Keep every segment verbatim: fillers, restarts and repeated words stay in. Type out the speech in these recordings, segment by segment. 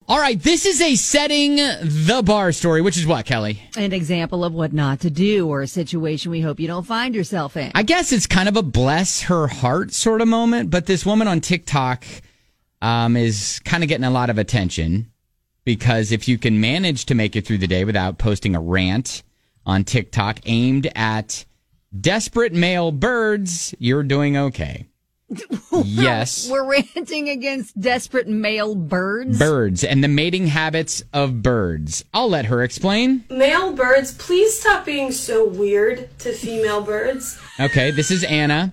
All right, this is a setting the bar story, which is what, Kelly? An example of what not to do or a situation we hope you don't find yourself in. I guess it's kind of a bless her heart sort of moment, but this woman on TikTok um, is kind of getting a lot of attention because if you can manage to make it through the day without posting a rant on TikTok aimed at desperate male birds, you're doing okay. Yes. We're ranting against desperate male birds. Birds and the mating habits of birds. I'll let her explain. Male birds, please stop being so weird to female birds. Okay, this is Anna,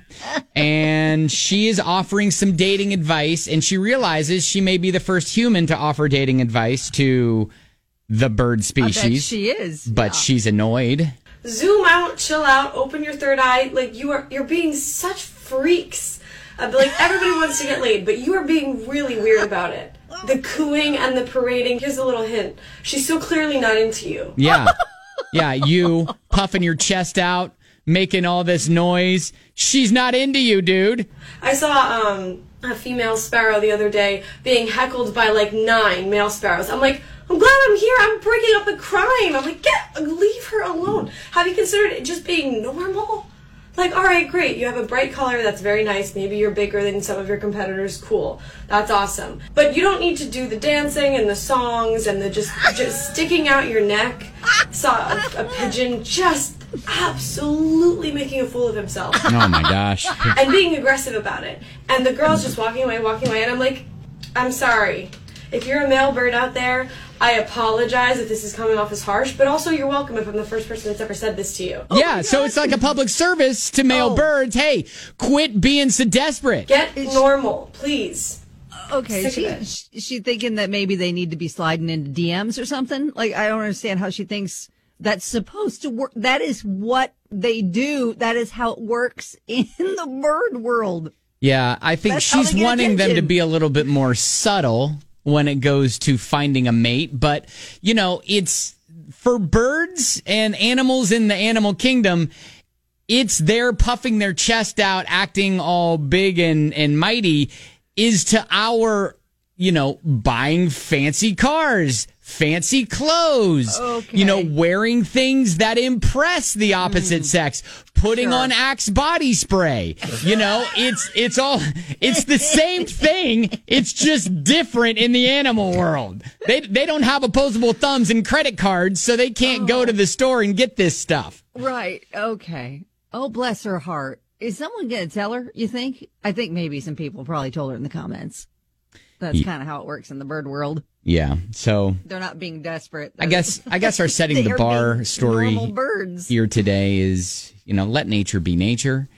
and she is offering some dating advice, and she realizes she may be the first human to offer dating advice to the bird species. I bet she is. But yeah. she's annoyed. Zoom out, chill out, open your third eye. Like, you are, you're being such freaks. Uh, like, everybody wants to get laid, but you are being really weird about it. The cooing and the parading. Here's a little hint. She's so clearly not into you. Yeah. Yeah, you puffing your chest out, making all this noise. She's not into you, dude. I saw um, a female sparrow the other day being heckled by, like, nine male sparrows. I'm like, I'm glad I'm here. I'm breaking up the crime. I'm like, get, leave her alone. Have you considered it just being normal? Like, all right, great. You have a bright color. That's very nice. Maybe you're bigger than some of your competitors. Cool. That's awesome. But you don't need to do the dancing and the songs and the just just sticking out your neck. Saw a, a pigeon just absolutely making a fool of himself. Oh, my gosh. And being aggressive about it. And the girl's just walking away, walking away. And I'm like, I'm sorry. If you're a male bird out there, I apologize if this is coming off as harsh, but also you're welcome if I'm the first person that's ever said this to you. Yeah, so it's like a public service to male Oh. birds. Hey, quit being so desperate. Get normal, please. Okay, Sick she, of it. she, she thinking that maybe they need to be sliding into D Ms or something? Like, I don't understand how she thinks that's supposed to work. That is what they do. That is how it works in the bird world. Yeah, I think That's how she's they get wanting them to attention. be a little bit more subtle when it goes to finding a mate. But, you know, it's for birds and animals in the animal kingdom, it's their puffing their chest out, acting all big and, and mighty is to our, you know, buying fancy cars, fancy clothes, Okay. you know, wearing things that impress the opposite sex, putting Sure. on Axe body spray. You know, it's it's all it's the same thing. It's just different in the animal world. They they don't have opposable thumbs and credit cards, so they can't go to the store and get this stuff. Right. Okay. Oh, bless her heart. Is someone going to tell her, you think? I think maybe some people probably told her in the comments. That's Ye- kind of how it works in the bird world. Yeah. So They're not being desperate. I guess I guess our setting They the are bar being story normal birds. here today is, you know, let nature be nature.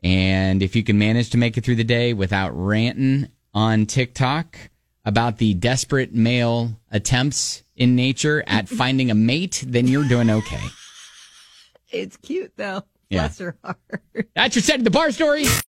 And if you can manage to make it through the day without ranting on TikTok about the desperate male attempts in nature at finding a mate, then you're doing okay. It's cute, though. Yeah. Bless her heart. That's your setting the bar story.